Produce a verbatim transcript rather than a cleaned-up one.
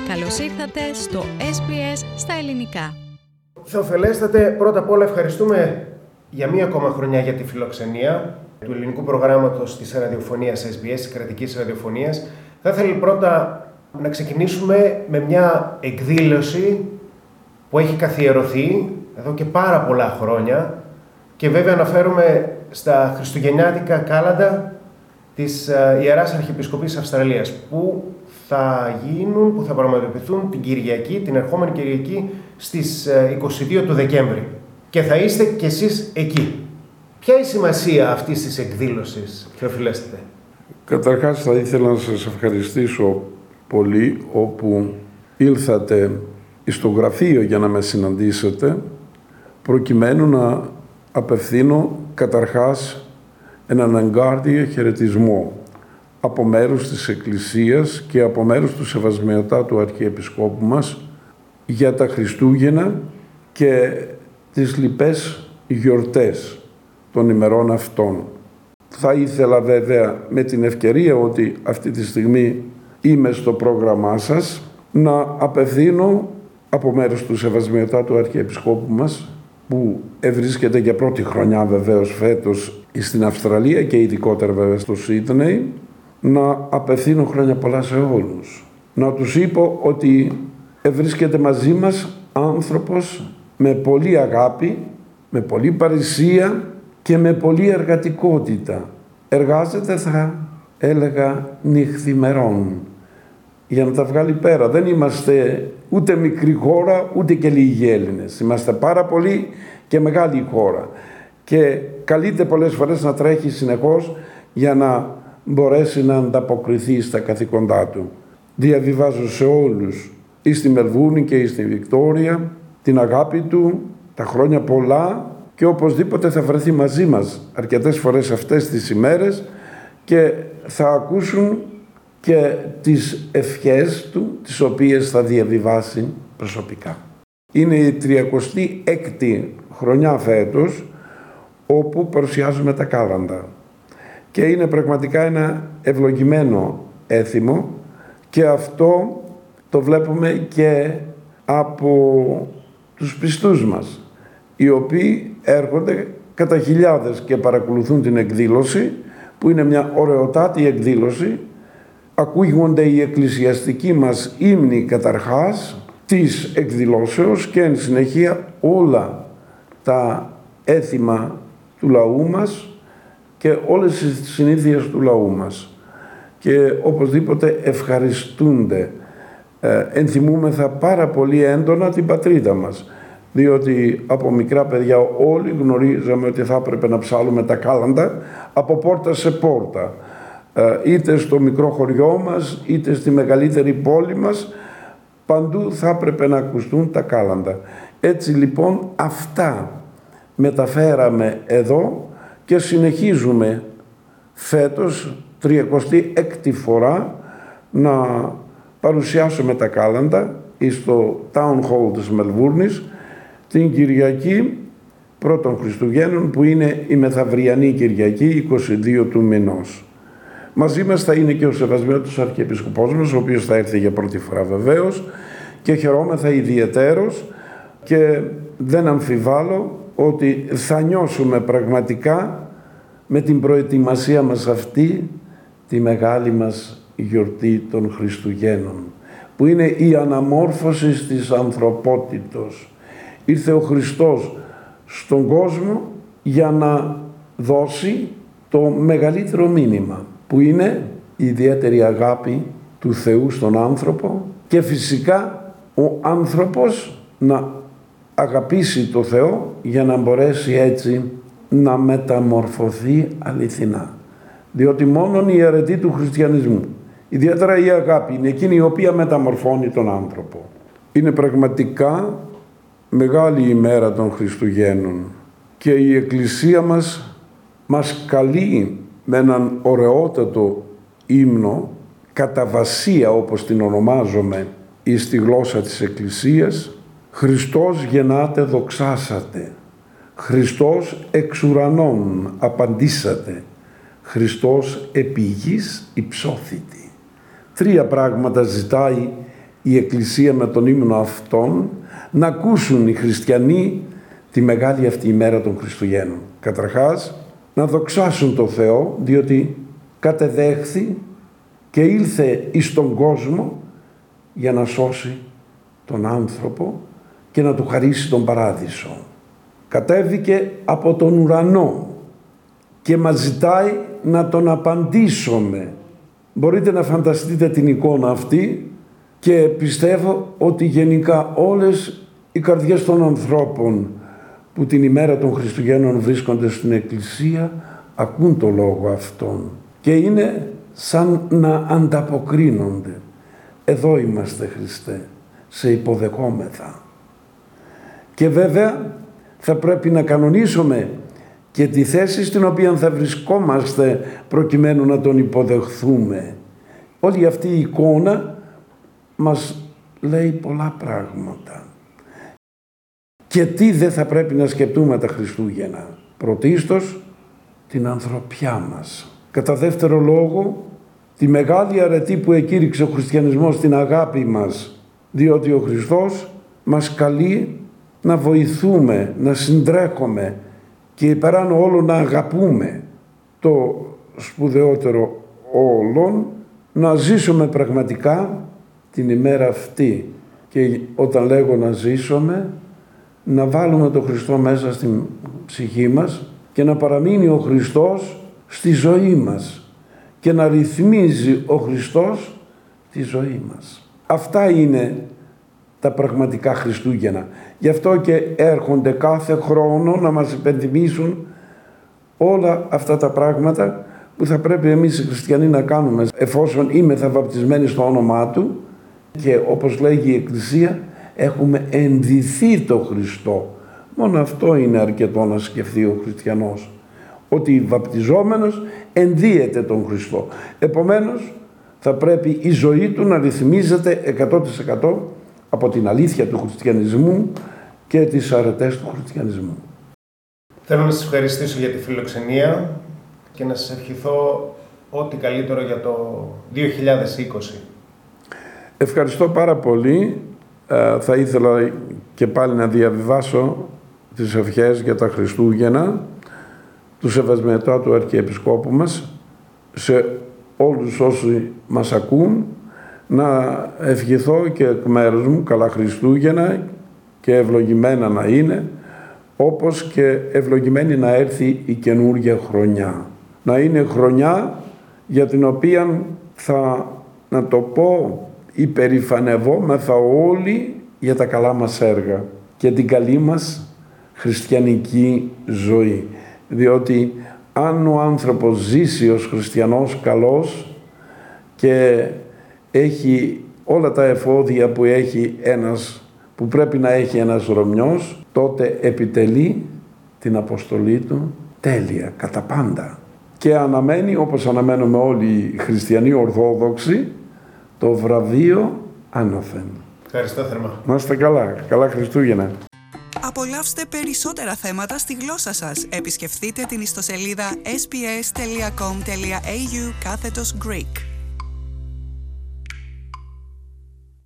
Καλώς ήρθατε στο ες μπι ες στα ελληνικά. Θεοφελέστατε, πρώτα απ' όλα ευχαριστούμε για μία ακόμα χρονιά για τη φιλοξενία του ελληνικού προγράμματος της ραδιοφωνίας ες μπι ες, της κρατικής ραδιοφωνίας. Θα ήθελα πρώτα να ξεκινήσουμε με μια εκδήλωση που έχει καθιερωθεί εδώ και πάρα πολλά χρόνια και βέβαια αναφέρομαι στα χριστουγεννιάτικα κάλαντα της Ιεράς Αρχιεπισκοπής Αυστραλίας που θα γίνουν, που θα πραγματοποιηθούν την Κυριακή, την ερχόμενη Κυριακή στις είκοσι δύο του Δεκέμβρη. Και θα είστε κι εσείς εκεί. Ποια είναι η σημασία αυτής της εκδήλωσης, Θεοφιλέστατε? Καταρχάς θα ήθελα να σας ευχαριστήσω πολύ όπου ήλθατε στο γραφείο για να με συναντήσετε, προκειμένου να απευθύνω καταρχάς έναν εγκάρδιο χαιρετισμό από μέρους της Εκκλησίας και από μέρους του Σεβασμιωτά του Αρχιεπισκόπου μας για τα Χριστούγεννα και τις λοιπές γιορτές των ημερών αυτών. Θα ήθελα βέβαια με την ευκαιρία ότι αυτή τη στιγμή είμαι στο πρόγραμμά σας να απευθύνω από μέρους του Σεβασμιωτά του Αρχιεπισκόπου μας που ευρίσκεται για πρώτη χρονιά βεβαίως φέτος στην Αυστραλία και ειδικότερα βέβαια στο Σίδνεϊ, να απευθύνω χρόνια πολλά σε όλους. Να τους είπω ότι ευρίσκεται μαζί μας άνθρωπος με πολλή αγάπη, με πολλή παρησία και με πολλή εργατικότητα. Εργάζεται, θα έλεγα, νυχθημερών για να τα βγάλει πέρα. Δεν είμαστε ούτε μικρή χώρα, ούτε και λίγοι Έλληνες. Είμαστε πάρα πολύ και μεγάλη χώρα. Και καλείται πολλές φορές να τρέχει συνεχώς για να μπορέσει να ανταποκριθεί στα καθήκοντά του. Διαβιβάζω σε όλους, ή στη Μελβούρνη και ή στη Βικτόρια, την αγάπη του, τα χρόνια πολλά και οπωσδήποτε θα βρεθεί μαζί μας αρκετές φορές αυτές τις ημέρες και θα ακούσουν και τις ευχές του, τις οποίες θα διαβιβάσει προσωπικά. Είναι η τριακοστή έκτη χρονιά φέτος όπου παρουσιάζουμε τα κάλαντα και είναι πραγματικά ένα ευλογημένο έθιμο και αυτό το βλέπουμε και από τους πιστούς μας, οι οποίοι έρχονται κατά χιλιάδες και παρακολουθούν την εκδήλωση, που είναι μια ωραιοτάτη εκδήλωση. Ακούγονται οι εκκλησιαστικοί μας ύμνοι καταρχάς της εκδηλώσεως και εν συνεχεία όλα τα έθιμα του λαού μας και όλες τις συνήθειες του λαού μας. Και οπωσδήποτε ευχαριστούνται. Ε, ενθυμούμεθα πάρα πολύ έντονα την πατρίδα μας, διότι από μικρά παιδιά όλοι γνωρίζαμε ότι θα έπρεπε να ψάλουμε τα κάλαντα από πόρτα σε πόρτα, ε, είτε στο μικρό χωριό μας είτε στη μεγαλύτερη πόλη μας, παντού θα έπρεπε να ακουστούν τα κάλαντα. Έτσι λοιπόν αυτά μεταφέραμε εδώ και συνεχίζουμε φέτος τριακοστή έκτη φορά να παρουσιάσουμε τα κάλαντα στο Town Hall της Μελβούρνης την Κυριακή πρώτων Χριστουγέννων, που είναι η μεθαυριανή Κυριακή είκοσι δύο του μηνός. Μαζί μας θα είναι και ο Σεβασμιώτος Αρχιεπισκοπός μας, ο οποίος θα έρθει για πρώτη φορά βεβαίως και χαιρόμεθα ιδιαιτέρως και δεν αμφιβάλλω ότι θα νιώσουμε πραγματικά με την προετοιμασία μας αυτή τη μεγάλη μας γιορτή των Χριστουγέννων, που είναι η αναμόρφωση της ανθρωπότητος. Ήρθε ο Χριστός στον κόσμο για να δώσει το μεγαλύτερο μήνυμα, που είναι η ιδιαίτερη αγάπη του Θεού στον άνθρωπο και φυσικά ο άνθρωπος να αγαπήσει το Θεό για να μπορέσει έτσι να μεταμορφωθεί αληθινά. Διότι μόνον η αρετή του χριστιανισμού, ιδιαίτερα η αγάπη, είναι εκείνη η οποία μεταμορφώνει τον άνθρωπο. Είναι πραγματικά μεγάλη ημέρα των Χριστουγέννων και η Εκκλησία μας μας καλεί με έναν ωραιότατο ύμνο, κατά βασία όπως την ονομάζομαι ή στη γλώσσα της Εκκλησίας, «Χριστός γεννάτε δοξάσατε, Χριστός εξ ουρανών απαντήσατε, Χριστός επί γης υψώθητη». Τρία πράγματα ζητάει η Εκκλησία με τον ύμνο αυτόν, να ακούσουν οι χριστιανοί τη μεγάλη αυτή ημέρα των Χριστουγέννων. Καταρχάς, να δοξάσουν το Θεό, διότι κατεδέχθη και ήλθε εις τον κόσμο για να σώσει τον άνθρωπο και να του χαρίσει τον παράδεισο. Κατέβηκε από τον ουρανό και μας ζητάει να τον απαντήσουμε. Μπορείτε να φανταστείτε την εικόνα αυτή και πιστεύω ότι γενικά όλες οι καρδιές των ανθρώπων που την ημέρα των Χριστουγέννων βρίσκονται στην Εκκλησία ακούν το λόγο αυτόν και είναι σαν να ανταποκρίνονται. Εδώ είμαστε, Χριστέ, σε υποδεχόμεθα. Και βέβαια θα πρέπει να κανονίσουμε και τη θέση στην οποία θα βρισκόμαστε προκειμένου να τον υποδεχθούμε. Όλη αυτή η εικόνα μας λέει πολλά πράγματα. Και τι δεν θα πρέπει να σκεπτούμε τα Χριστούγεννα? Πρωτίστως την ανθρωπιά μας. Κατά δεύτερο λόγο, τη μεγάλη αρετή που εκήρυξε ο χριστιανισμός στην αγάπη μας, διότι ο Χριστός μας καλεί να βοηθούμε, να συντρέχουμε και υπεράνω όλο να αγαπούμε. Το σπουδαιότερο όλων, να ζήσουμε πραγματικά την ημέρα αυτή. Και όταν λέγω να ζήσουμε, να βάλουμε τον Χριστό μέσα στην ψυχή μας και να παραμείνει ο Χριστός στη ζωή μας και να ρυθμίζει ο Χριστός τη ζωή μας. Αυτά είναι τα πραγματικά Χριστούγεννα. Γι' αυτό και έρχονται κάθε χρόνο να μας υπενθυμίσουν όλα αυτά τα πράγματα που θα πρέπει εμείς οι χριστιανοί να κάνουμε εφόσον είμεθα βαπτισμένοι στο όνομά Του και όπως λέγει η Εκκλησία έχουμε ενδυθεί το Χριστό. Μόνο αυτό είναι αρκετό να σκεφτεί ο χριστιανός, ότι βαπτιζόμενος ενδύεται τον Χριστό. Επομένως θα πρέπει η ζωή του να ρυθμίζεται εκατό τοις εκατό από την αλήθεια του χριστιανισμού και τις αρετές του χριστιανισμού. Θέλω να σας ευχαριστήσω για τη φιλοξενία και να σας ευχηθώ ό,τι καλύτερο για το δύο χιλιάδες είκοσι. Ευχαριστώ πάρα πολύ. Ε, θα ήθελα και πάλι να διαβιβάσω τις ευχές για τα Χριστούγεννα του Σεβασμιωτάτου του Αρχιεπισκόπου μας σε όλους όσοι μας ακούν, να ευχηθώ και εκ μέρους μου καλά Χριστούγεννα και ευλογημένα να είναι, όπως και ευλογημένη να έρθει η καινούργια χρονιά. Να είναι χρονιά για την οποία θα, να το πω, υπερηφανευόμεθα όλοι για τα καλά μας έργα και την καλή μας χριστιανική ζωή. Διότι αν ο άνθρωπος ζήσει ως χριστιανός καλός και έχει όλα τα εφόδια που έχει ένας, που πρέπει να έχει ένας Ρωμιός, τότε επιτελεί την αποστολή του τέλεια, κατά πάντα. Και αναμένει, όπως αναμένουμε όλοι οι χριστιανοί Ορθόδοξοι, το βραβείο άνωθεν. Ευχαριστώ θερμά. Να είστε καλά. Καλά Χριστούγεννα. Απολαύστε περισσότερα θέματα στη γλώσσα σας. Επισκεφτείτε την ιστοσελίδα ες μπι ες τελεία κομ τελεία έι γιου κάθετος Greek.